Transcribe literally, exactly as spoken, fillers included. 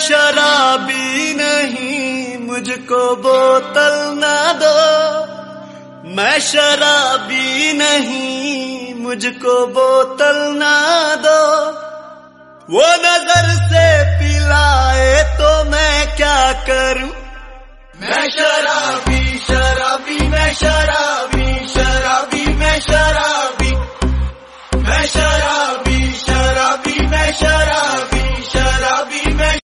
शराबी नहीं, मुझको बोतल ना दो। मैं शराबी नहीं, मुझको बोतल ना दो। वो नजर से पिलाए तो मैं क्या करूं,